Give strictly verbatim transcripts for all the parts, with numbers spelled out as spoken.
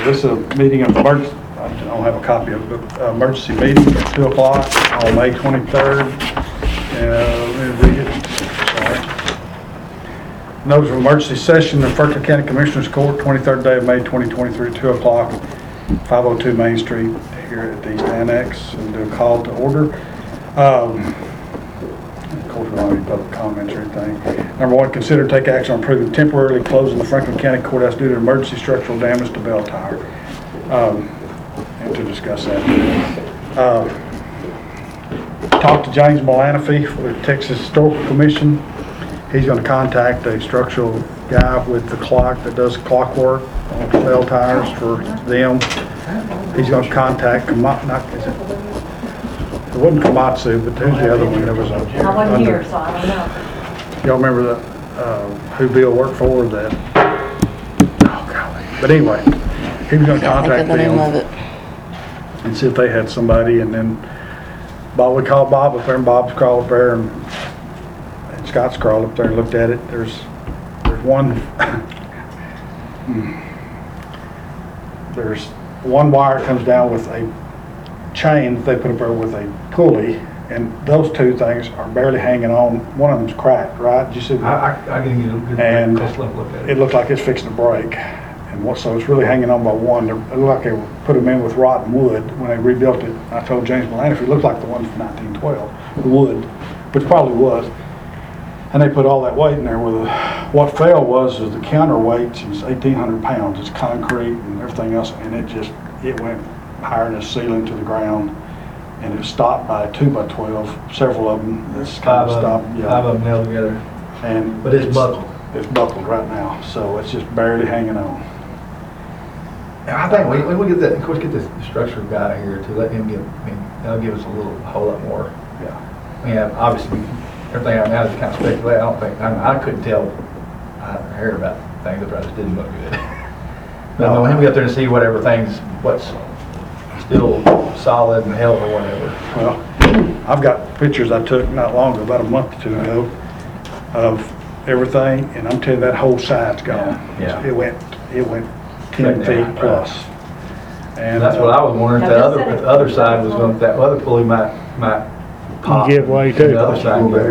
this is a meeting of emergency, I don't have a copy of it, but uh, emergency meeting at two o'clock on May twenty-third. Uh, let me read it. Sorry. Notice of emergency session of Franklin County Commissioners Court, twenty-third day of May twenty twenty-three, two o'clock, five oh two Main Street here at the East Annex, and do a call to order. Um, Of course, we don't have any public comments or anything. Number one, consider take action on approving temporarily closing the Franklin County Courthouse due to emergency structural damage to bell tower. Um, and to discuss that. Uh, talked to James Malanafi with Texas Historical Commission. He's going to contact a structural guy with the clock that does clock work on bell towers for them. He's going to contact, not, is it? It wasn't Komatsu, but who's the other one? There was a. I wasn't here, so I don't know. Y'all remember the, uh, who Bill worked for? That. Oh golly. But anyway, he was going to contact the name of them it. and see if they had somebody, and then Bob, we called Bob up there, and Bob's crawled up there, and, and Scott's crawled up there and looked at it. There's, there's one. There's one wire comes down with a chain that they put up there with a pulley, and those two things are barely hanging on. One of them's cracked, right? Did you see that? I, I, I can get a good And close look look at it. it looked like it's fixing to break, and what, so it's really hanging on by one. It looked like they put them in with rotten wood when they rebuilt it. I told James Malanafi it looked like the one from nineteen twelve, the wood, which probably was. And they put all that weight in there with a, what fell was is the counterweights is eighteen hundred pounds. It's concrete and everything else, and it just, it went higher than the ceiling to the ground, and it was stopped by a two by twelve, several of them. It's kind Five of of stopped, them, yeah. five of them nailed together. And But it's buckled. It's buckled right now, so it's just barely hanging on. And I think we, we get that, of course, get the structure guy here to let him give, I mean, that'll give us a little, a whole lot more. Yeah. I mean, obviously, everything out now is kind of speculative. I don't think, I, mean, I couldn't tell, I don't hear about things that just didn't look good. But I want him to get up there and see whatever things, what's still solid and held or whatever. Well, I've got pictures I took not long ago, about a month or two ago, of everything, and I'm telling you, that whole side's gone. Yeah, yeah. It went, it went ten Right feet now, plus. And And that's what I was wondering, if Now, the this other, side- if the other side was going, that other pulley might, might pop. Give way and too. The other side go.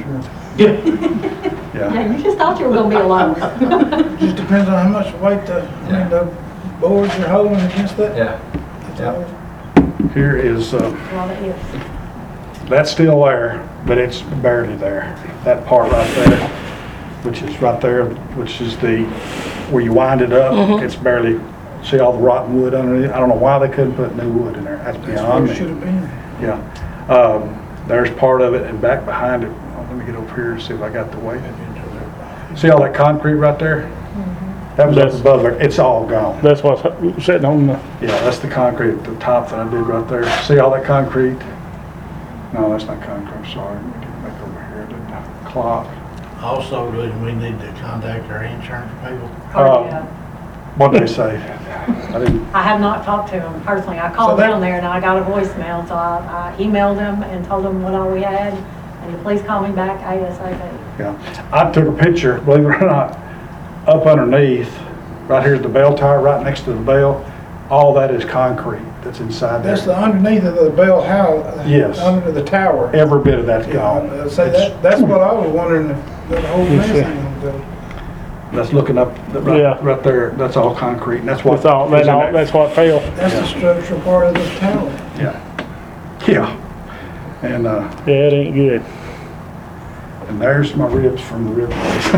Yeah, Yeah, you just thought you were gonna be alone. Just depends on how much weight the, I mean, the boards are holding against that. Yeah, That's yeah. all. here is, uh, Well, it is. that's still there, but it's barely there. That part right there, which is right there, which is the, where you wind it up, it's barely, see all the rotten wood underneath? I don't know why they couldn't put new wood in there. That's That's where beyond it me. should have been. Yeah, um, there's part of it, and back behind it, oh, let me get over here and see if I got the weight. See all that concrete right there? That was up That's- above there, it's all gone. That's what's sitting on the, Yeah, that's the concrete at the top that I did right there. See all that concrete? No, that's not concrete, I'm sorry. Let me get back over here to the clock. Also, do we need to contact our insurance people? Oh, yeah. What'd they say? I didn't, I have not talked to him personally. I called So that- down there and I got a voicemail, so I, I emailed him and told him what all we had, and to please call me back ASAP. yeah. I took a picture, believe it or not, up underneath, right here at the bell tower, right next to the bell. All that is concrete that's inside there. That's the underneath of the bell house. Yes. Under the tower. Every bit of that's Yeah, gone. I'd say that, that's what I was wondering, if that whole mess ain't gonna go. That's looking up, right, Yeah. right there, that's all concrete, and that's what. that's all, is that's in all, there. that's what fell. That's the structural part of the tower. Yeah, yeah, and, uh, Yeah, it ain't good. and there's my ribs from the rib place.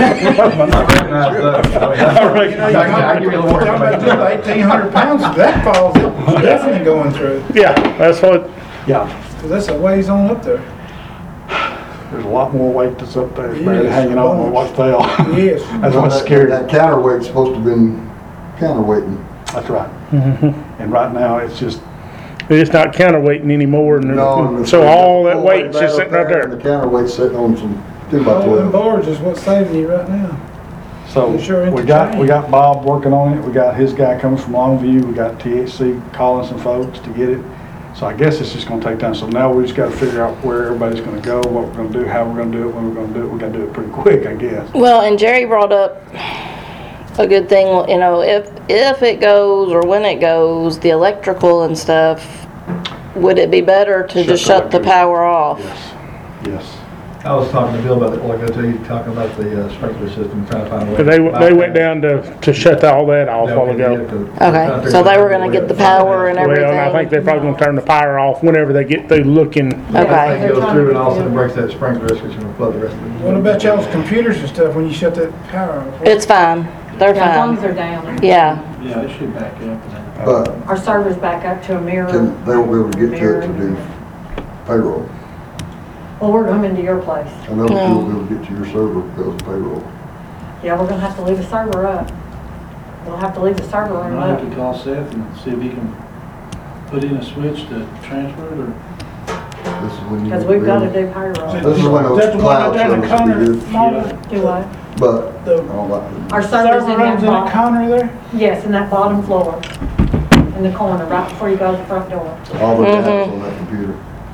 I You know, you're I give you a little more talking about information. eighteen hundred pounds, if that falls, it's definitely going through, Yeah, that's what, Yeah, because that's a ways on up there. there's a lot more weight that's up there, it's barely Yes, hanging on with what fell. Yes. That's what's That- scary. That counterweight's supposed to have been counterweighting. That's right. And right now, it's just, it's not counterweighting anymore, and No, so all that full weight's weight just up sitting right And there. the counterweight's sitting on some two by All them twelve. boards is what's saving you right now. so, You sure we got, we entertained. got Bob working on it, we got his guy coming from Longview, we got T H C calling some folks to get it. So I guess it's just gonna take time, so now we just gotta figure out where everybody's gonna go, what we're gonna do, how we're gonna do it, when we're gonna do it, we gotta do it pretty quick, I guess. Well, and Jerry brought up a good thing, you know, if, if it goes or when it goes, the electrical and stuff, would it be better to Shut just the shut the electric- power off? Yes, yes. I was talking to Bill about it, like I tell you, talking about the uh, sprinkler system, trying to find a way. Cause they, to they went down to, to shut all that off a while ago. Okay, so they were gonna get the power and Well, and I think everything. they're probably gonna turn the fire off whenever they get through looking. Okay. It goes through and all of a sudden breaks that sprinkler, which will flood the rest of it. What about y'all's computers and stuff when you shut that power off? It's fine, they're Yeah, as long as fine. they're down. Yeah, Yeah, it should back up. But Our server's back up to a mirror. can, they won't be able to get to it to do payroll. Well, we're coming to your place. I know you won't be able to get to your server because of payroll. Yeah, we're gonna have to leave the server up. We'll have to leave the server room I'll have up. to call Seth and see if he can put in a switch to transfer it, or This is when you. Because won't we've be got to able- do payroll. This is when those That's the one cloud down the services will be corner, good. Marvin. Do what? But, I The don't like. Our the- server's server in that room's in the bottom. corner there? Yes, in that bottom floor, in the corner, right before you go to the front door. All the Mhm. apps on that computer.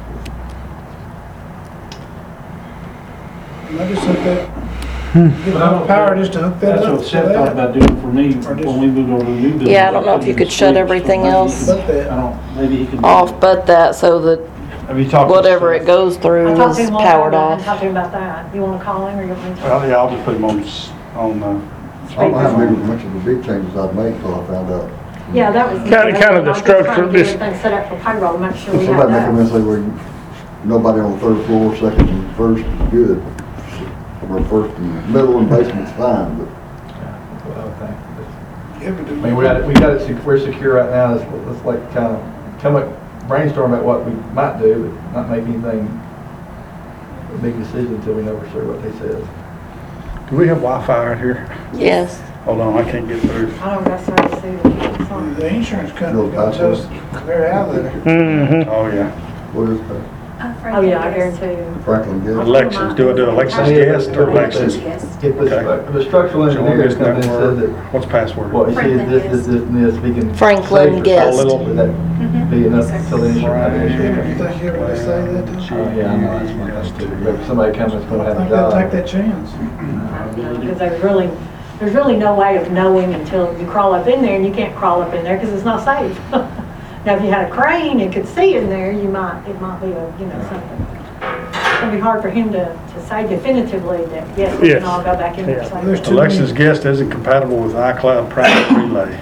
I just hooked that, Hmm. get enough power just to hook that that's up. what Seth thought about doing for me when we moved over to the new building. Yeah, I don't know if you could shut everything else But I that, don't, maybe he can. off but that, so that Have you talked to whatever Seth? it goes through I talked to is him all powered about it, off. talked to him about that. You wanna call him or you want me to? Well, yeah, I'll just put them on, s- on, uh, I don't know how big, much of the big changes I'd make till I found out. Yeah, that was. Kinda- kinda the I was just trying to structure, get this- Everything set up for payroll, to make sure we have Somebody make them and that. say, well, you- nobody on the third floor, second and first is good. Or first and middle and basement's fine, but That's what I would think. yeah, but I mean, we got it, we got it, sec- we're secure right now, let's, let's like kind of come up, brainstorm about what we might do, but not make anything, a big decision until we know for sure what they said. do we have Wi-Fi out here? Yes. Hold on, I can't get through. I don't got service either. Sorry. the insurance company No got us clear out of there. Mm-hmm. Oh, yeah. what is that? Oh, yeah, I guarantee you. Franklin Gas? Elections, do I do elections guest or elections? If the, Okay. the structural engineer Joint come in and Business said that, Network. What's password? what, you see, this, this, this, and this, we can. Franklin save for Guest. a little, Would that be enough until the insurance? You insurance- think you ever gonna say that? to them? Oh, yeah, I know, that's what that's too. But if somebody comes that's gonna I have a think they'll take job. that chance. Because there's really, there's really no way of knowing until you crawl up in there, and you can't crawl up in there because it's not safe. Now, if you had a crane and could see in there, you might, it might be a, you know, something. It's gonna be hard for him to, to say definitively that, yes, we can Yes. all go back in there Yeah. There's safely. too many- Elections guest isn't compatible with iCloud private relay.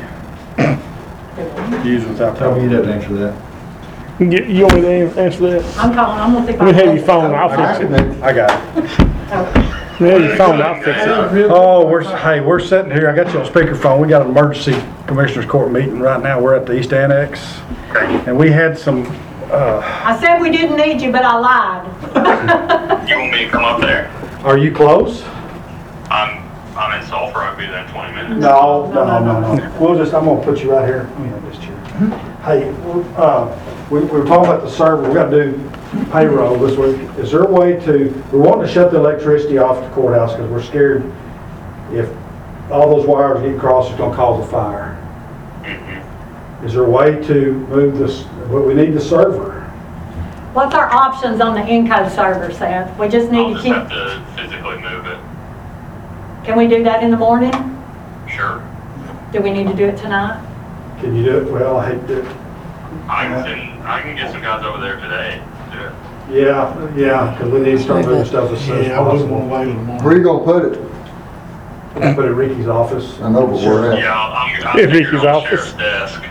Used without. Tell me you didn't answer that. You, you want me to answer that? I'm calling, I'm gonna see if I Let me can. have your phone, I'll I fix it. got it. I got it. Oh, Let me have your phone, I'll fix it. Oh, we're, hey, we're sitting here, I got you on speakerphone, we got an emergency commissioners court meeting right now, we're at the East Annex. And we had some, uh, I said we didn't need you, but I lied. You want me to come up there? are you close? I'm, I'm in Sulphur, I'll be there in twenty minutes. No, no, no, no. We'll just, I'm gonna put you right here. Let me have this chair. Hey, we're, uh, we, we were talking about the server, we gotta do payroll this week. Is there a way to, we want to shut the electricity off the courthouse because we're scared if all those wires get crossed, it's gonna cause a fire. Mhm. Is there a way to move this, well, we need the server. What's our options on the Encode server, Seth? We just I'll need to just keep, have to physically move it. can we do that in the morning? Sure. Do we need to do it tonight? Can you do it? Well, I hate to, I can send, I can get some guys over there today to do it. yeah, yeah, because we need to start moving stuff as soon as Yeah, I wouldn't possible. want to wait till tomorrow. Where you gonna put it? Put it in Ricky's office. I know, but where at? Yeah, I'll, I'm, I'm If figuring Ricky's on the office. sheriff's desk.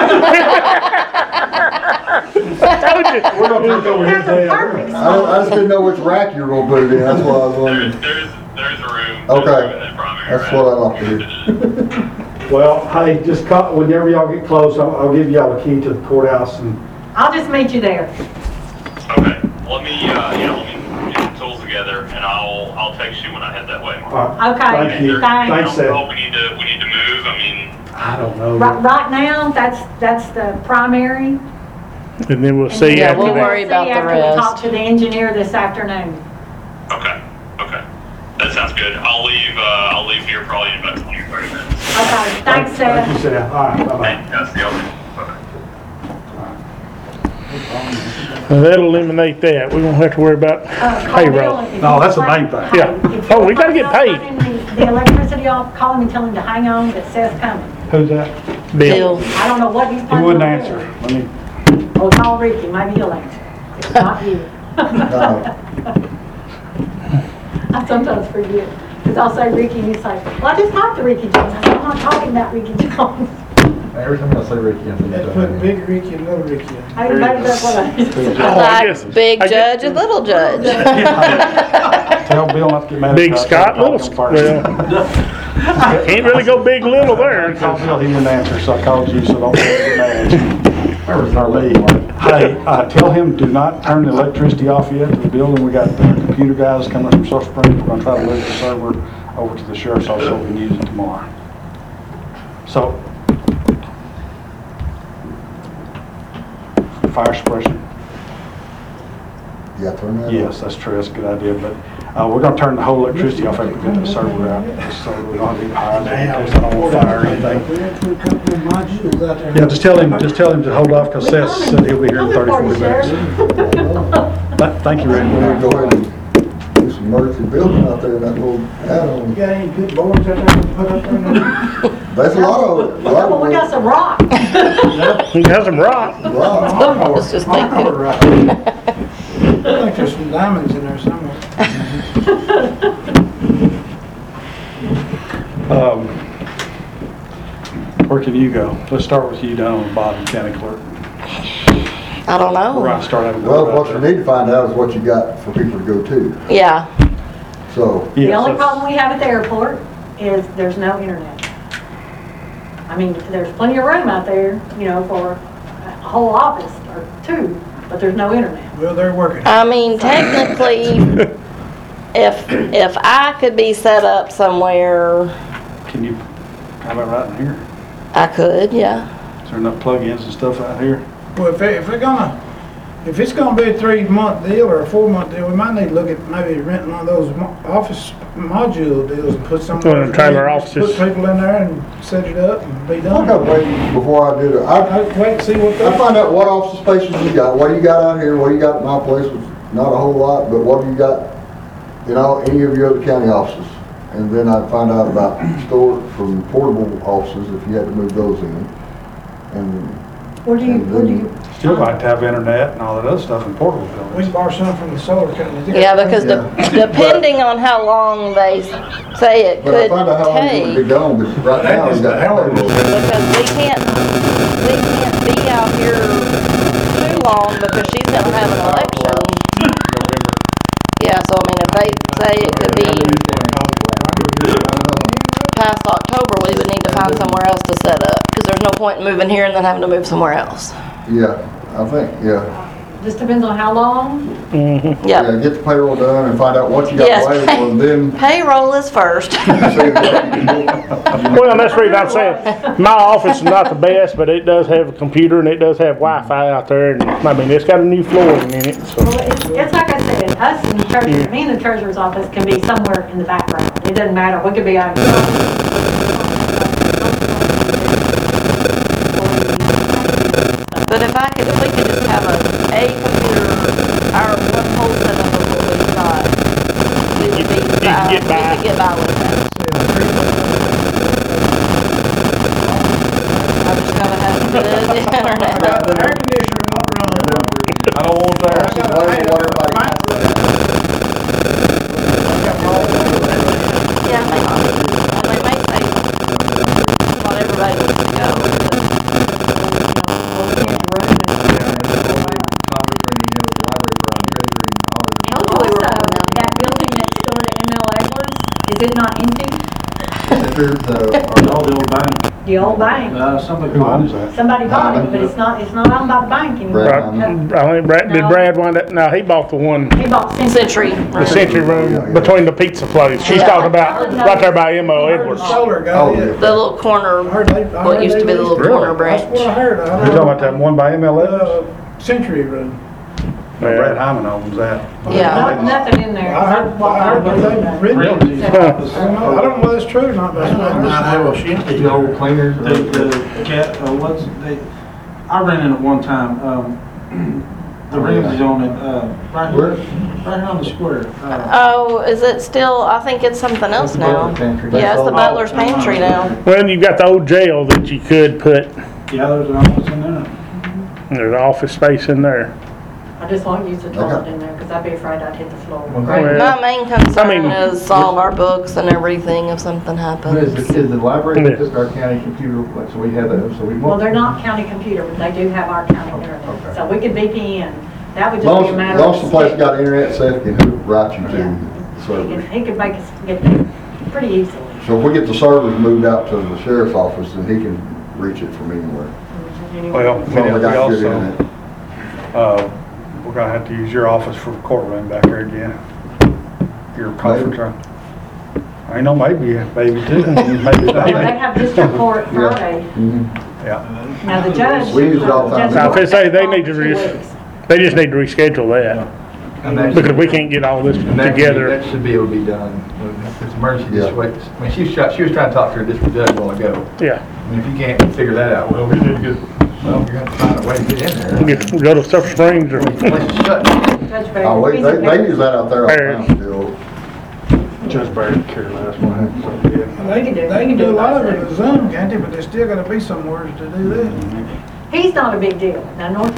Yeah. We're gonna take over his day. Perfect. I, don't- I just didn't know which rack you were gonna put it in, that's why I was There's, wondering. there's, there's a room. there's Okay. a room in that primary That's room. what I like to hear. Well, hey, just call, whenever y'all get close, I'll, I'll give y'all a key to the courthouse and, I'll just meet you there. Okay, let me, uh, yeah, let me get the tools together and I'll, I'll text you when I head that way. all right. Okay, Thank you. thanks. Thanks, I Seth. don't know if we need to, we need to move, I mean, I don't know. Right, right now, that's, that's the primary. And then we'll see Yeah, after we'll that. worry about the See after we rest. talk to the engineer this afternoon. okay, okay. That sounds good. I'll leave, uh, I'll leave here probably in about twenty, thirty minutes. Okay, thanks, Thank you, Seth. Seth. All right, bye-bye. Thank you, guys. See y'all soon. Bye-bye. Well, that'll eliminate that. We won't have to worry about Uh, call payroll. Bill if No, you that's the find- main thing. Yeah. If you Oh, we gotta find get paid. somebody in the- the electricity off, call him and tell him to hang on, that Seth's coming. Who's that? Bill. Bill. I don't know what he's He planning wouldn't on answer. doing. Let me, Well, call Ricky, maybe he'll answer. It's not you. No. I sometimes forget, because I'll say Ricky, and he's like, well, I just talked to Ricky Jones. I said, I'm not talking about Ricky Jones. Every time I say Ricky, I think Let's put Big Ricky and Little Ricky in. I maybe that's what I Oh, I guess- Like big I guess- judge and little judge. tell Bill not to get mad at Big Scott. Scott, Call little him Scott. first. Well, can't really go big little there. I called Bill, he wouldn't answer, so I called you, so don't get mad. Or me. Hey, uh, tell him, do not turn the electricity off yet to the building. We got the computer guys coming from Sulphur Springs. We're gonna try to move the server over to the sheriff's office so we can use it tomorrow. So, fire suppression. Yeah, turn that off. Yes, that's true, that's a good idea, but, uh, we're gonna turn the whole electricity off after we get the server out, so we don't have any power, in case I don't want fire or anything. We had to put a couple of modules out there. Yeah, just tell him, just tell him to hold off, cause Seth said he'll be here in thirty, forty minutes. Th- Thank you, We're Rick. gonna go ahead and do some emergency building out there in that little You add-on. got any good boards out there to put up there? That's a lot of, a lot Well, we got of, some rock. He has them rock. a lot. I was just thinking. I think there's some diamonds in there somewhere. Um, where can you go? Let's start with you down on the bottom, county clerk. I don't We're gonna know. start having. Well, what you need to find out is what you got for people to go to. Yeah. So, The Yes, only that's- problem we have at the airport is there's no internet. I mean, there's plenty of room out there, you know, for a whole office or two, but there's no internet. Well, they're working. I mean, technically, if, if I could be set up somewhere, Can you, how about right in here? I could, yeah. Is there enough plug-ins and stuff out here? Well, if they, if they're gonna, if it's gonna be a three-month deal or a four-month deal, we might need to look at maybe renting one of those mo- office module deals and put some. One of the trailer offices. Put people in there and set it up and be I done. gotta wait before I do it. I, I'd wait and see what I they. find out what office spaces you got, what you got out here, what you got at my place, was not a whole lot, but what you got in all, any of your other county offices. And then I'd find out about store from portable offices, if you had to move those in. And Where do you, where do you? Still like to have internet and all that other stuff in portable We buildings. can borrow some from the solar company. Yeah, because de- depending on how long they say it But I could find out how long it's gonna be take, gone, but right now, you got payroll. because we can't, we can't be out here too long because she's gonna have an election. Yeah, so I mean, if they say it could be past October, we would need to find somewhere else to set up, because there's no point in moving here and then having to move somewhere else. Yeah, I think, yeah. Just depends on how long. Yep. Yeah, get the payroll done and find out what you got Yes. available, and then Payroll is first. see what Well, that's the reason I'm saying, my office is not the best, but it does have a computer and it does have Wi-Fi out there, and, I mean, it's got a new flooring in it, so. Well, it's, it's like I said, us and the treasurer, me and the treasurer's office can be somewhere in the background. It doesn't matter. We could be out. But if I could, if we could just have a, a computer, our one whole setup of what we've got, we would be, You could fine. get we by. could get by with that. I just gotta have good internet. Air conditioner won't run. I don't want that. I got a- I got a- Yeah, they might, and they may say, not everybody wants to go, but, you know, we'll get the room and. Conference room, you know, the library for our treasury and auditor. Told you we were Also, going that down. building next door to M L Edwards, is it not empty? If there's, uh, All the old bank. The old bank. Uh, somebody Who bought owns it. that? Somebody bought it, but it's not, it's not owned by the bank anymore. Brad. I think Brad, did Brad wind up, no, he bought the one, He bought Century. Century. the Century Room between the pizza place. She's Yeah. talking about right there by M O I heard Edwards. the solar guy Oh, did. yeah. The little corner, I heard they- I what heard used to they be the little leased it. corner That's branch. what I heard. I You're talking about that one by M L Edwards? Uh, Century Room. Brad Hyman owns that. Yeah. Not, nothing in there. I heard, I heard that they rented it. I don't know, I don't know whether it's true or not, but that's what I heard. Not how she emptied. The old cleaners. The, the cat, uh, what's, they, I ran in it one time, um, The Ramsey's on it, uh, right Where? here, right here on the square. Uh, Oh, is it still, I think it's something else the now. Butler's Pantry. Yeah, it's the Butler's Pantry now. Well, you've got the old jail that you could put, Yeah, there's an office in there. there's office space in there. I just won't use the toilet in there, because I'd be afraid I'd hit the floor. Well, Well, My main concern I mean- is all of our books and everything if something Is, happens. is the library Yeah. just our county computer, like, so we have those, so we. Well, they're not county computer, but they do have our county Okay. internet, so we could V P N. That would Long just be a as, matter long of. as the place got internet, Seth can hook right you to Yeah. the He servers. could, he could make us get there pretty easily. So if we get the servers moved out to the sheriff's office, then he can reach it from anywhere. Anyway. Well, As long as we they got good also, internet. uh, we're gonna have to use your office for the courtroom back there again. Your conference room. I know, maybe, maybe two, maybe, Well, they maybe. have district court Friday. Mhm. Yeah. Now, the judge. We use it all the time. judge Now, if they say they need to two re- weeks. They just need to reschedule that, And that because should- we can't get all this and that should be- together. That should be able to be done, when it's emergency Yeah. situations. I mean, she was, try- she was trying to talk to her district judge a while ago. Yeah, I mean, if you can't figure that out, well, we need to get, well, you're gonna find a way to get in there. Get- go to Sulphur Springs or, Place is shut. Judge Baker, Oh, wait, he's they, a- they use that out there all the time still. Judge Barrett, Carolina, so, yeah. They can do- can, they we can can do do a lot of it it with Zoom, can't they? But they still gotta be somewhere to do that. He's not a big deal. Now, North.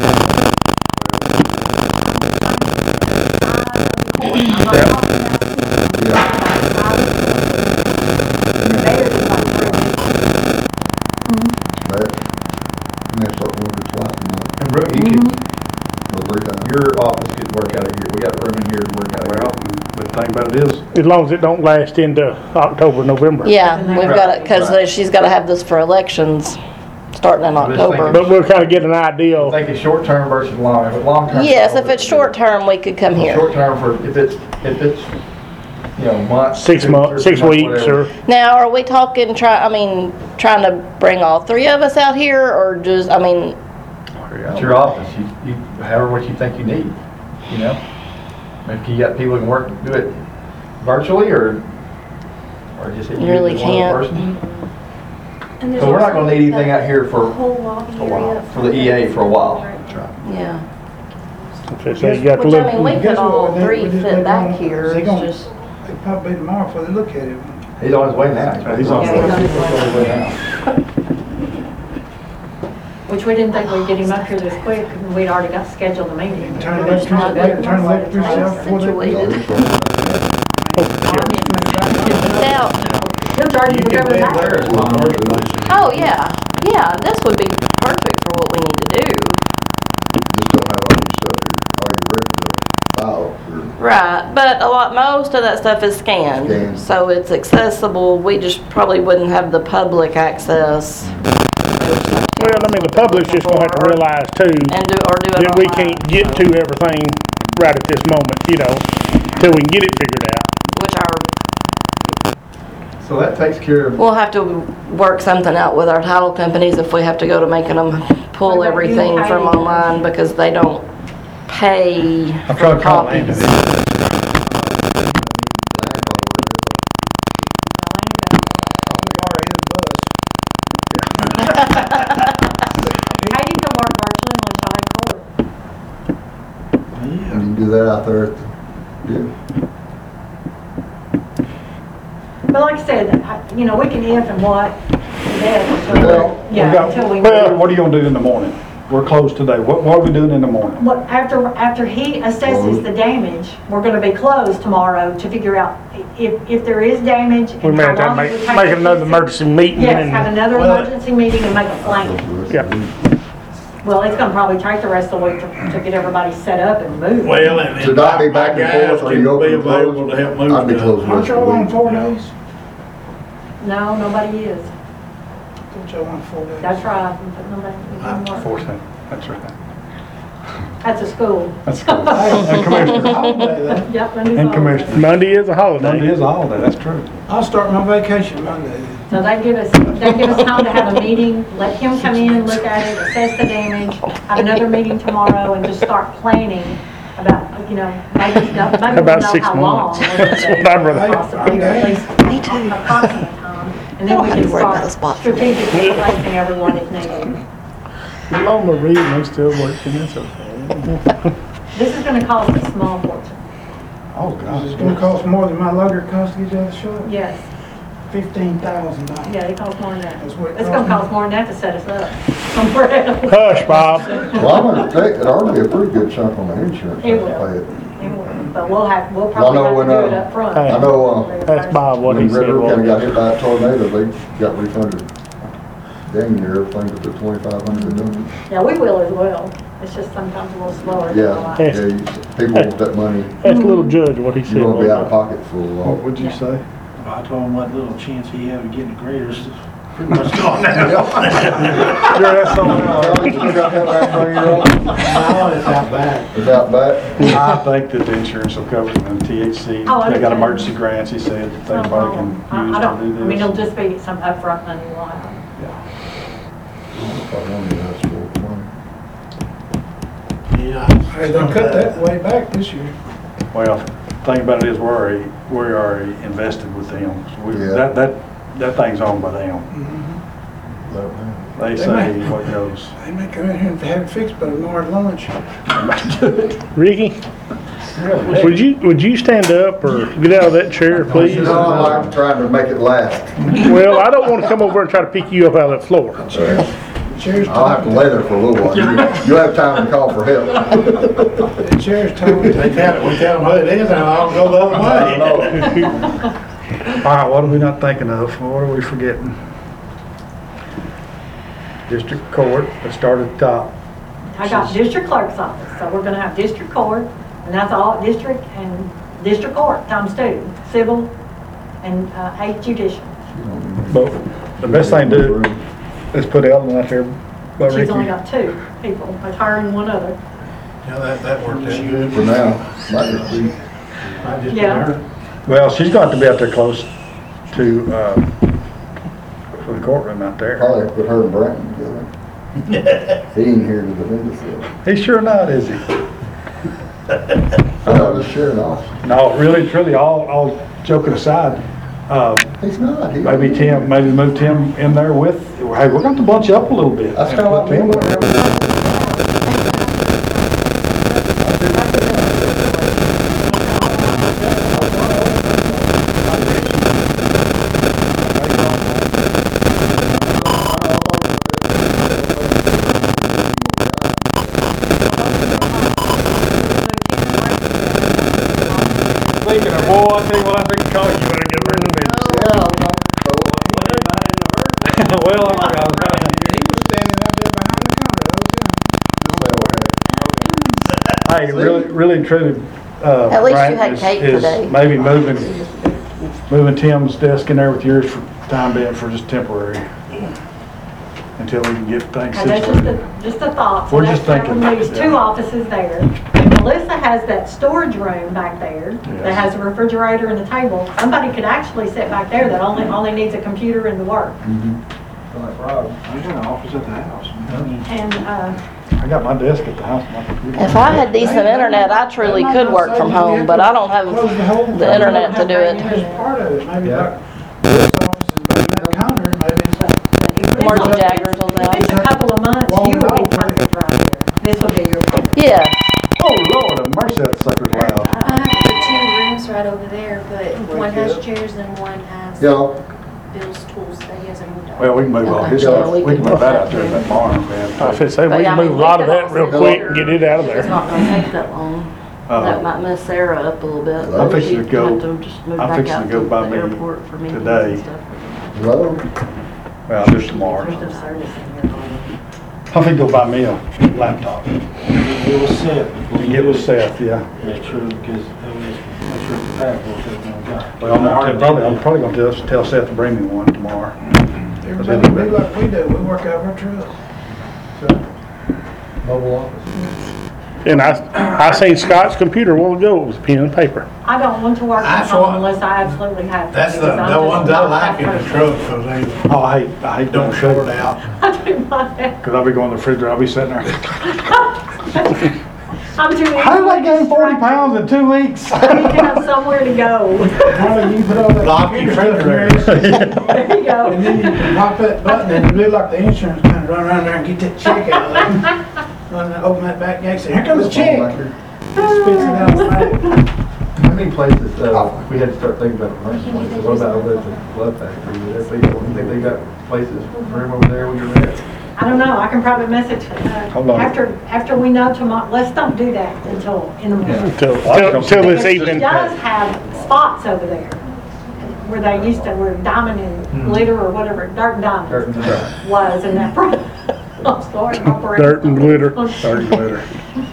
I'm not talking about- Mayor is like three. But, and they start working twice a month, And Brooke, you Mm-hmm. could, or three times. your office could work out of here. We got room in here to work out of Well, here. the thing about it is, as long as it don't last into October, November. Yeah, we've got it, because she's got to have this for elections, starting in This thing- October. But we'll kind of get an I idea. think it's short term versus long, if it's long term. Yes, if it's short term, we could come here. Short term for, if it's, if it's, you know, months. Six two, months, three six months, weeks, whatever. or, Now, are we talking, try, I mean, trying to bring all three of us out here, or just, I mean, It's your office, you, you, however what you think you need, you know? If you got people who can work, do it virtually, or, or just. You really one can't. person. So we're not gonna need anything out here for, a while. for the E A for a while. Yeah. so so you got to Which, I look, mean, we could Guess all what, they- three we just- fit they back gonna- here, they it's gonna- just, It'll probably be tomorrow before they look at it. He's on his way now. He's on his way. He's on his way now. Which we didn't think we'd get him up here this quick, and we'd already got scheduled a meeting. Turn the electric, turn the electric off before they. situated. He'll Now, charge you whatever There that. is one. oh, yeah, yeah, this would be perfect for what we need to do. Just don't have all your stuff here, all your records, files, or Right, but a lot, most of that stuff is scanned, Scanned. so it's accessible, we just probably wouldn't have the public access. well, I mean, the public's just gonna have to realize too, And do, or do it that we online, can't get to everything right at this moment, you know, till we can get it figured out. which our, So that takes care of, we'll have to work something out with our title companies if we have to go to making them pull What about everything you from paying? online, because they don't pay I'm for trying to call Andy. copies. How do you go work virtually unless I had court? and you can do that out there at the, yeah. But like I said, I- you know, we can if and what, and if until, Well, We yeah, got- until we. Well, what are you gonna do in the morning? We're closed today. What, what are we doing in the morning? What, after, after he assesses the damage, we're gonna be closed tomorrow to figure out if, if there is damage. We and may how have to long it make, would take make to another fix it. emergency meeting Yes, have and, another Well, emergency meeting and make a plan. yeah. Well, it's gonna probably take the rest of the week to, to get everybody set up and moved. Well, and. Should I be back and guys forth, or can you open be and close? available to help move I'd be stuff. closed the Aren't rest of y'all the on week. four days? No, nobody is. Thought y'all on four days. That's right. but nobody- Ah, nobody- Fourteen, that's right. That's a school. That's cool. And Commissioner, Holiday, though. Yep, Monday's and holiday. Commissioner. Monday is a Monday holiday. is a holiday, that's true. I'll start my vacation Monday. So they give us, they give us time to have a meeting, let him come in, look at it, assess the damage, have another meeting tomorrow, and just start planning about, you know, maybe, maybe we'll know About six how long. months. we're gonna That's be, what I'd rather- possibly, or at least Me too. approximate time. And then we I don't have can to worry about start a spot for me. strategically placing everyone if needed. Loma Reed, they still working, that's okay. This is gonna cost a small fortune. Oh, God. It's gonna cost more than my loader cost to get to the other shop? Yes, Fifteen thousand dollars. yeah, it costs more than that. That's what it It's gonna costs cost more than that to set us up somewhere else. Hush, Bob. Well, I'm gonna take, it ought to be a pretty good chunk on the insurance. It to will. pay it. It will, But we'll have, we'll probably know have to when, do it uh, up front. Hey. I know, uh, That's Bob, what When he said. River was- County got hit by a tornado, they got refunded. Dang near everything but the twenty-five hundred dollars. Yeah, we will as well. It's just sometimes a little slower. than Yeah, I like. yeah, you- people want that money, That's little Judge, what he said. you're gonna be was. out of pocket for a What while. would you Yeah. say? I told him what little chance he had of getting a grader is pretty much gone now. Sure, that's something. You got that back on your own? No, it's out back. It's out back? I think that the insurance will cover it, and T H C, Oh, I they got understand. emergency grants, he said, that No everybody problem. can I use I to don't, do I mean, it'll this. just be some upfront money we'll have. If I wanted to ask for money. Yeah. Hey, they cut that way back this year. Well, thing about it is, we're already, we're already invested with them. So we, Yeah. that, that, that thing's owned by them. They They say may- what goes. They may come in here and have it fixed by tomorrow at lunch. Ricky, would you, would you stand up or get out of that chair, please? You know, I like trying to make it last. Well, I don't want to come over and try to pick you up out of that floor. Chair's I'll have to lay there for a little while. You- You'll have time to call for help. The chair's told me. They tell it, we tell them what it is, and I'll go the other I way. know. All right, what are we not thinking of? What are we forgetting? District court, let's start at the top. I got district clerk's office, so we're gonna have district court, and that's all, district and district court times two, civil and uh, eight judicial. But the best thing to do is put Ellen out there, by She's only Ricky. got two people, much higher than one other. Yeah, that, that worked out good. For now, might just be, I just Yeah. learned. Well, she's got to be out there close to, uh, for the courtroom out there. probably put her and Brandon together. He ain't here to defend himself. He's sure not, is he? I'm just sharing off. No, really, truly, all, all joking aside, uh, He's not. He- maybe Tim, maybe move Tim in there with, hey, we're going to bunch you up a little bit. That's and kind of put like me. Tim when there. Thinking of, boy, I tell you what, I think call you better get her in the business. Well, I I was trying to. He was standing out there behind the counter the whole time. Hey, really, really and truly, uh. At least you Brian, had is- cake is today. Maybe moving, moving Tim's desk in there with yours for time being for just temporary. Until we can get things And that's just situated. a, just a thought. So We're that- just thinking, That removes two yeah. offices there. And Melissa has that storage room back there that Yes. has a refrigerator and a table. Somebody could actually sit back there that only, only needs a computer and to work. I got an office at the house. And, uh, I got my desk at the house, my computer. If I had decent internet, I truly could work from home, but I don't have Close the whole the thing. internet to do it. Here's part of it, maybe Yeah. like this office is maybe that counter, maybe it's like. if Margie it's- Jaggers will if it's do. a couple of months, Well, you would be no. perfect right here. This would be your. Yeah, Oh, Lord, have mercy, that sucker's loud. I have the two rooms right over there, but one has chairs and one has Yeah, Bill's tools that he hasn't moved out. Well, we can move all his Yeah, stuff, we we can can move put that that out there in there. that barn, man. I was gonna say, But we yeah, can I mean, move a we lot of could that real also- quick and get it out of it's there. not gonna take that long. That Uh, might mess Sarah up a little bit. I'm but fixing we to go- have to just move I'm back fixing out to go by the me airport for meetings today. and stuff. hello? Well, just tomorrow. There's no service in here. I think go buy me a laptop. It was set. And get with Seth, yeah. Make sure, because that was, make sure the passport's everything got. Well, I'm gonna, tell- probably, I'm probably gonna tell, tell Seth to bring me one tomorrow. Everybody do like we do, we work out of our truck. So, Mobile office. And I, I seen Scott's computer a while ago, it was pen and paper. I don't want to work from That's home what- unless I absolutely have to. That's the, because I'm the just ones I not like in that the person. truck, so they Oh, I hate, I hate don't don't short shut out. I do not have. Cause I'll be going to the refrigerator, I'll be sitting there. I'm too. How did I gain forty pounds in two weeks? I need to have somewhere to go. Harley, you put all that. Lock your computer refrigerator. stuff in there, There you go. and then you can pop that button and it look like the insurance kind of run around there and get that check out of there. Run and open that back gate, say, here comes the check. Spits it out back. How many places, uh, if we had to start thinking about commercial places, what about over at the glove factory? Is there people, you think they got places, room over there where you're at? I don't know, I can probably message, uh, Hold on. after, after we know tomorrow, let's don't do that until in the morning. Till, till, till this It evening. does have spots over there where they used to, where diamond and glitter or whatever, dirt and Dirt and diamond dirt. was in that. I'm sorry, operator. Dirt and glitter. Dirt and glitter.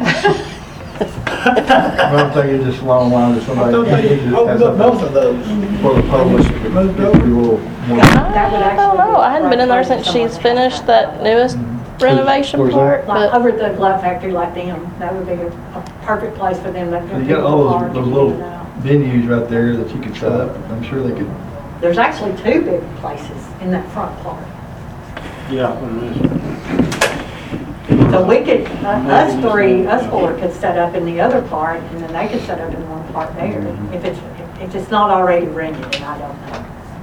Well, I'm thinking just along the lines of I somebody. thought they just has opened up both something of those. For the public, to Moved get over. people more. That would I actually don't know, be I hadn't been in there right since place she's for finished that newest renovation Where's part, Like but over at the glove factory like them, that would be a, a perfect place for them. That You got all those, those little venues right there that you could set up, I'm sure they could. There's actually two big places in that front part. Yeah, there So we could, uh, us three, us four could set up in the other part, and then they could set up in one part there. If it's, if it's not already rented, and I don't know.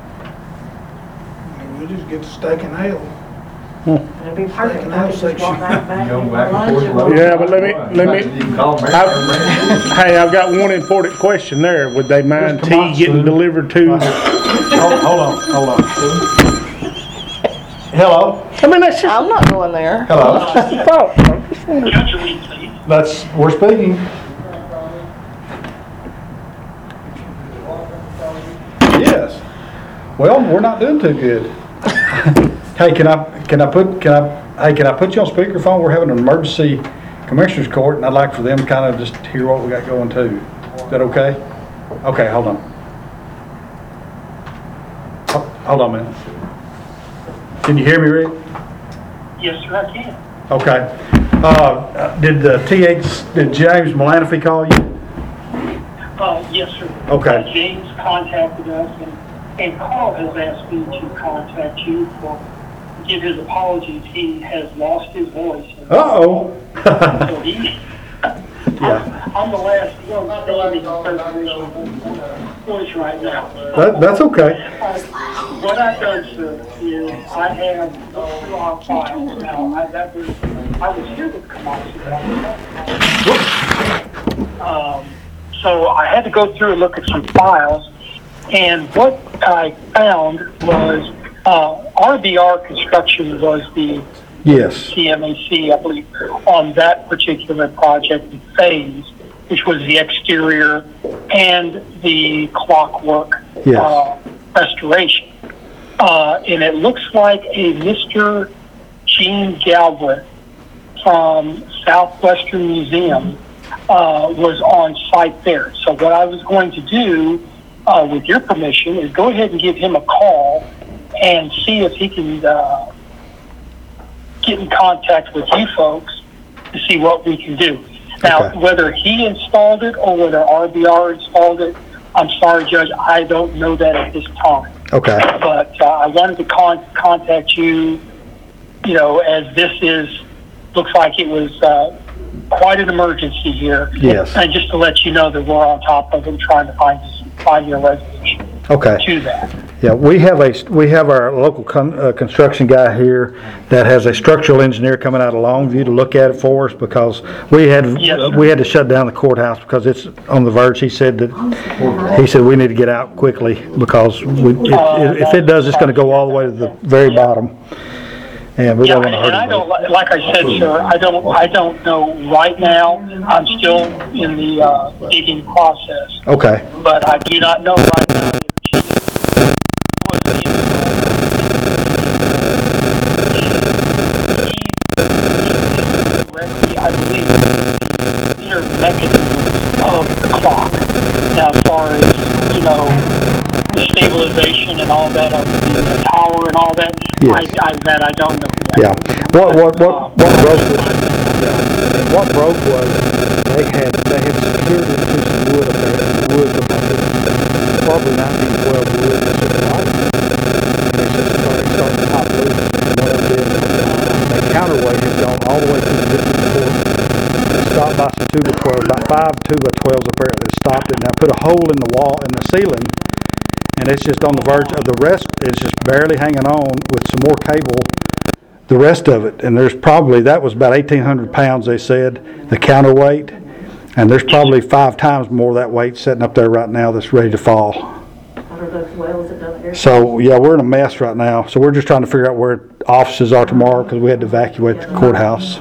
We'll just get the steak and ale. It'd be perfect. I could just walk right back. You go and back and lunch forth. and- well, Yeah, but let me- let me- You can call them. I- Hey, I've got one important question there. Would they mind Just tea come on, getting Sue. delivered to? Hold, hold on, hold on. Hello? I mean, that's just, I'm not going there. Hello? just a thought. I just wondered. That's, we're speaking. Yes. Well, we're not doing too good. Hey, can I, can I put, can I, hey, can I put you on speakerphone? We're having an emergency commissioners court, and I'd like for them to kind of just hear what we got going too. Is that okay? Okay, hold on. Ho- Hold on a minute. Can you hear me, Rick? Yes, sir, I can. Okay. Uh, did the T H, did James Malanaphy call you? Uh, yes, sir. Okay. Uh, James contacted us, and, and Carl has asked me to contact you for, give his apologies. He has lost his voice. Uh-oh. So he, Yeah. I'm, I'm the last one standing in voice right now. That, that's okay. Uh, What I've done, sir, is I have those two on file now. I, that was, I was here with Kamasi, but I was not. Um, so I had to go through and look at some files, and what I found was uh, R B R Construction was the Yes. C M A C, I believe, on that particular project phase, which was the exterior and the clockwork Yes. uh, restoration. Uh, and it looks like a Mister Gene Galbraith from Southwestern Museum uh, was on site there. So what I was going to do, uh, with your permission, is go ahead and give him a call and see if he can uh, get in contact with you folks to see what we can do. Now, Okay. whether he installed it or whether R B R installed it, I'm sorry, Judge, I don't know that at this time. Okay. But uh, I wanted to con- contact you, you know, as this is, looks like it was uh, quite an emergency here. Yes. And just to let you know that we're on top of it, trying to find, find your resolution Okay. to that. Yeah, we have a, we have our local con, uh, construction guy here that has a structural engineer coming out of Longview to look at it for us because we had, Yes, sir. we had to shut down the courthouse because it's on the verge. He said that, he said we need to get out quickly because we, if, if it does, it's gonna go all the way to the very bottom. And we Yeah, don't and wanna hurt I don't, anybody. li- like I said, sir, I don't, I don't know right now. I'm still in the uh, digging process, Okay, but I do not know right now. if she was in- correctly, I believe, the inner mechanism of the clock. Now, as far as, you know, the stabilization and all that of the tower and all that, I, Yes. I, that I don't know. yeah. What, what, what, what broke was, what broke was they had, they had secured it to some wood up there, wood up there, probably nineteen twelve wood, that's what it was. And it just started, started to pop loose, and what it did, the counterweight had gone all the way through the district court, and stopped by some two hole in the wall, in the ceiling, and it's just on the verge of the rest, it's just barely hanging on with some more cable, the rest of it. And there's probably, that was about eighteen hundred pounds, they said, the counterweight. And there's probably five times more of that weight sitting up there right now that's ready to fall. Under those wells that doesn't air. So, yeah, we're in a mess right now. So we're just trying to figure out where offices are tomorrow because we had to evacuate the courthouse.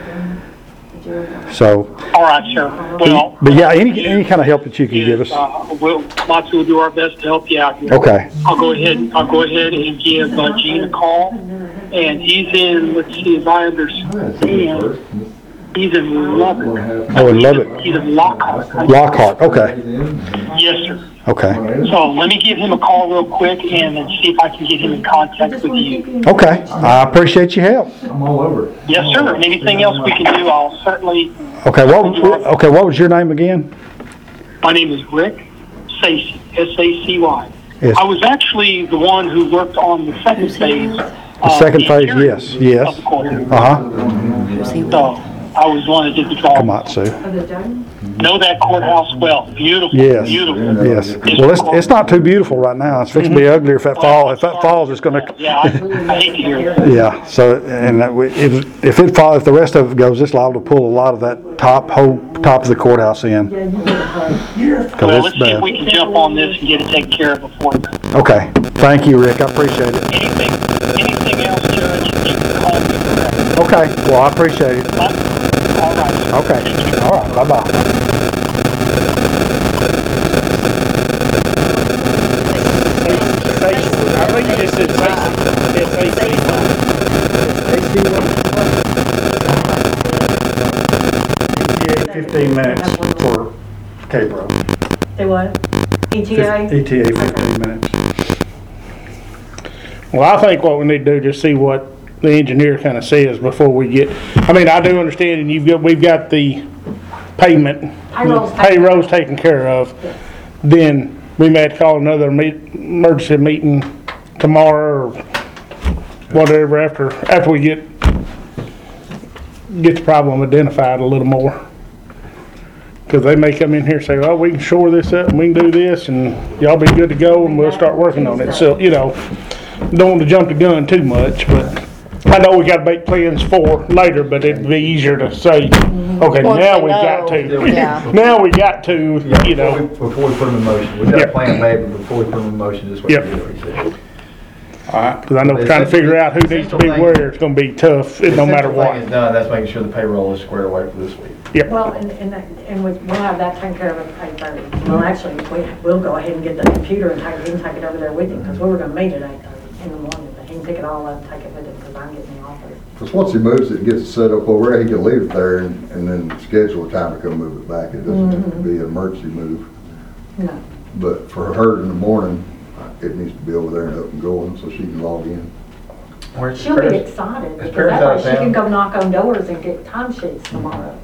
So, All right, sir. Well, but yeah, any, any kind of help that you can give us. Uh, we'll, Matsu will do our best to help you out here. Okay. I'll go ahead, I'll go ahead and give uh, Gene a call, and he's in, let's see if I understand, he's in Lubbock. Oh, in Lubbock. He's in Lockhart. Lockhart, okay. Yes, sir. Okay. So let me give him a call real quick and then see if I can get him in contact with you. Okay. I appreciate your help. I'm all over it. Yes, sir. And anything else we can do, I'll certainly, Okay, what, okay, what was your name again? my name is Rick Sacy, S A C Y. Yes. I was actually the one who worked on the second phase. The second phase, yes, yes. Uh-huh. So I was the one that did the drawing. Komatsu. Know that courthouse well. Beautiful, Yes, beautiful. yes. Well, it's, it's not too beautiful right now. It's fixing to be uglier if that fall, if that falls, it's gonna, Yeah, I, I hate to hear that. yeah, so, and that we- if, if it fall, if the rest of it goes, it's liable to pull a lot of that top, whole top of the courthouse in. Well, Cause let's it's see if bad. we can jump on this and get it taken care of before then. Okay, thank you, Rick, I appreciate it. Anything, anything else, Judge, you can call me. Okay, well, I appreciate it. All right. Okay, all right, bye-bye. I think you just said S A C. Fifteen minutes for K-Bro. Say what? E T A? E T A, fifteen minutes. Well, I think what we need to do, just see what the engineer kind of says before we get, I mean, I do understand, and you've got, we've got the payment, Payroll's taken payroll's taken care of. Then we may have to call another meet, emergency meeting tomorrow or whatever after, after we get, get the problem identified a little more. Cause they may come in here and say, well, we can shore this up and we can do this and y'all be good to go and we'll start working on it. So, you know, don't want to jump the gun too much, but I know we gotta make plans for later, but it'd be easier to say, okay, Once now we we got know, to. yeah. Now we got to, you Before we- know. Before we put them in motion, we've got Yep. a plan made, but before we put them in motion, this is what Yep. we do, what he said. Alright, cause I know trying to figure out who needs to be where, it's gonna be tough, it no matter The essential thing what. is done, that's making sure the payroll is squared away for this week. Yep. Well, and, and, that- and we- we'll have that taken care of at eight thirty. Well, actually, we, we'll go ahead and get the computer and take, he can take it over there with him, because we were gonna meet at eight thirty in the morning, but he can pick it all up and take it with him, because I'm getting in the office. Because once he moves it, gets it set up over there, he can leave it there and, and then schedule a time to come move it back. It doesn't have to be an emergency move. No. But for her in the morning, it needs to be over there and up and going so she can log in. Where's She'll be Paris? excited, Is because Paris that out way of she can town? go knock on doors and get time sheets tomorrow.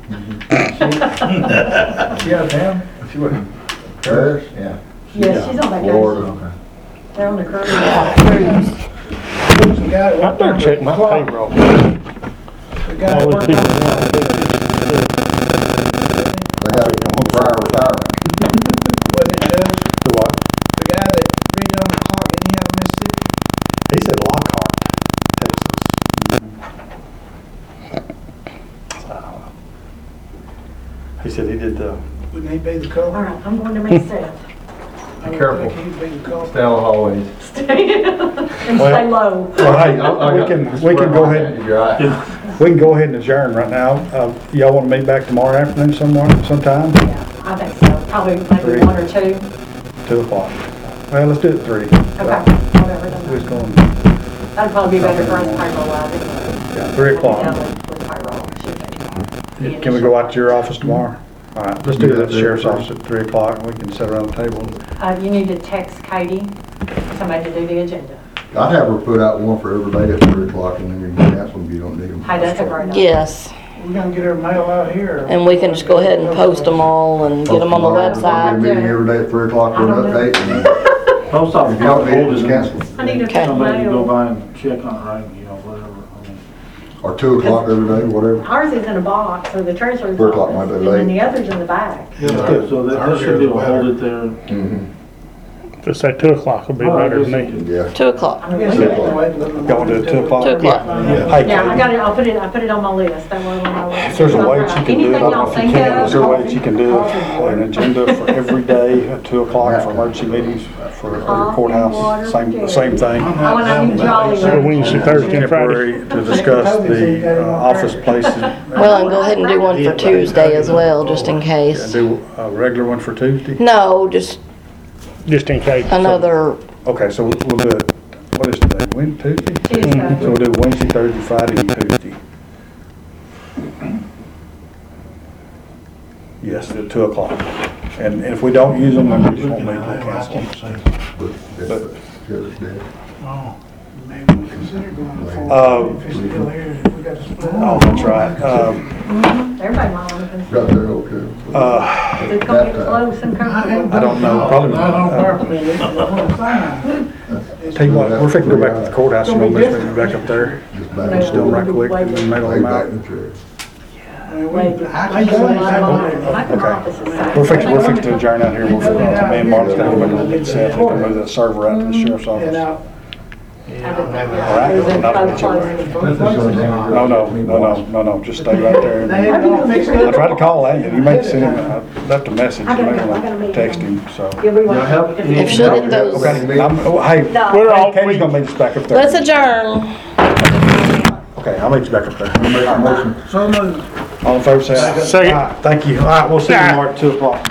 She out of town? She wouldn't. Paris? Yeah. Yeah, she's on vacation. Florida. They're on the cruise. Who's the guy that I worked better on check the my clock? payroll. The guy that All those worked people on want to do this. They got it on prior retirement. was it Judge? The what? The guy that redid on the clock, didn't he have a Mississippi? He said Lockhart, Texas. He said he did the, Wouldn't he be the All culprit? right, I'm going to make Seth. I would Careful. think He'd be the culprit. Stay out of the hallways. Stay, and stay low. well, hey, we can, we can go ahead, You're right. we can go ahead and adjourn right now. Uh, y'all wanna meet back tomorrow afternoon somewhere, sometime? Yeah, I think so, probably Three. maybe one or two. Two o'clock. Well, let's do it at three. Okay, whatever. doesn't Who's matter. going, That'd probably be better for us payroll wise anyway. yeah, three o'clock. Yeah, with- with payroll, should be. Can we go out to your office tomorrow? All right, let's do that at the sheriff's office at three o'clock, and we can sit around the table. Uh, you need to text Katie, somebody to do the agenda. I'd have her put out one for every day at three o'clock and then you can cancel them if you don't need them. Hey, that's a great idea. Yes, We're gonna get her mail out here. and we can just go ahead and post them all and get them on the Tomorrow, we're gonna website. be meeting every day at three o'clock for an I don't know. update. and Post office If you don't need it, hold just it, cancel. I need a Okay. somebody can go mail. by and check on it, right, you know, whatever, I mean. Or two o'clock every day, whatever. Ours is in a box, so the treasurer's Three o'clock office, might be and then late. the other's in the back. Yeah, so that, that should be able to hold it there. Mm-hmm. Just say two o'clock would be Oh, I better guess than it me. could- Yeah. Two o'clock. I mean, Two o'clock. Going to two o'clock? Two o'clock. Hey, Yeah, I got it, I'll put it, I put it on my list, that way when I. if there's a way that you can do it, I don't know if you Anything y'all can, is there a way think that you of? can do an agenda for every day at two o'clock for emergency meetings for the courthouse? Same, same thing. Oh, and I need Jolly. So Wednesday, Thursday, and Friday. Temporary to discuss the uh, office places. Well, and go ahead and do one for Tuesday as well, just in And case. do a regular one for Tuesday? No, just Just in case. another, Okay, so we'll we'll do it, what is today, Wednesday, Tuesday? Tuesday. So we'll do Wednesday, Thursday, Friday, and Tuesday. Yes, at two o'clock. And if we don't use them, then we just won't meet, we'll cancel them. But, But- Judge Dad. Oh, maybe we consider going forward. Um, If it's still here, we got to split Oh, up. that's right. Um, Everybody might want to Got consider. there, okay. uh, It's gonna get close and comfortable. I don't know, probably. Not on uh, purpose, it's one sign. Tell you what, we're fixing to go back to the courthouse, you know, we're gonna be back up there. Just back No. and Just do them right quick, and then mail Lay them back out. in the chair. I mean, we- Wait, I my can say that. office is. We're fixing, we're fixing to adjourn out here, we'll, uh, me and Mark's gonna go back and get Seth, we can move that server out to the sheriff's And office. now, No, no, no, no, no, no, just stay right there. they ain't gonna fix it. I tried to call Landon, you may send him, I left a message, you may want to text him, so. if she'll get those. Okay, I'm, oh, hey, We're all, Katie's gonna meet us back up there. Let's adjourn. Okay, I'll meet you back up there. Make a motion. So moved. All in favor, say aye. Second. Aye, thank you. All right, we'll see you tomorrow at two o'clock.